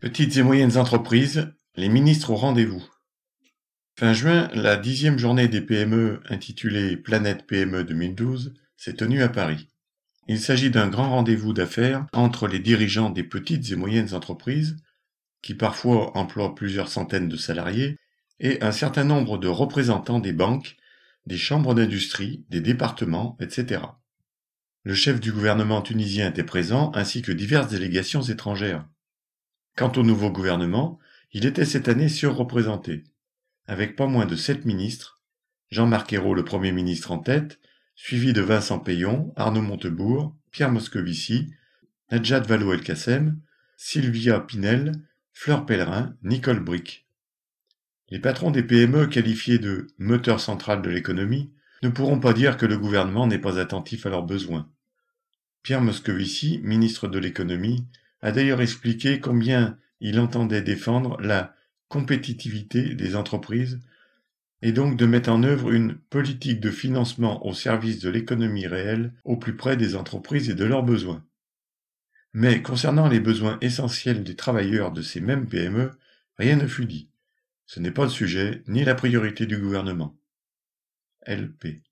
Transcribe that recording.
Petites et moyennes entreprises, les ministres au rendez-vous. Fin juin, la 10e journée des PME intitulée Planète PME 2012 s'est tenue à Paris. Il s'agit d'un grand rendez-vous d'affaires entre les dirigeants des petites et moyennes entreprises, qui parfois emploient plusieurs centaines de salariés, et un certain nombre de représentants des banques, des chambres d'industrie, des départements, etc. Le chef du gouvernement tunisien était présent, ainsi que diverses délégations étrangères. Quant au nouveau gouvernement, il était cette année surreprésenté, avec pas moins de 7 ministres, Jean-Marc Ayrault le Premier ministre en tête, suivi de Vincent Peillon, Arnaud Montebourg, Pierre Moscovici, Najat Vallaud-Belkacem, Sylvia Pinel, Fleur Pellerin, Nicole Bricq. Les patrons des PME qualifiés de « moteur central de l'économie » ne pourront pas dire que le gouvernement n'est pas attentif à leurs besoins. Pierre Moscovici, ministre de l'économie, a d'ailleurs expliqué combien il entendait défendre la compétitivité des entreprises et donc de mettre en œuvre une politique de financement au service de l'économie réelle au plus près des entreprises et de leurs besoins. Mais concernant les besoins essentiels des travailleurs de ces mêmes PME, rien ne fut dit. Ce n'est pas le sujet ni la priorité du gouvernement. LP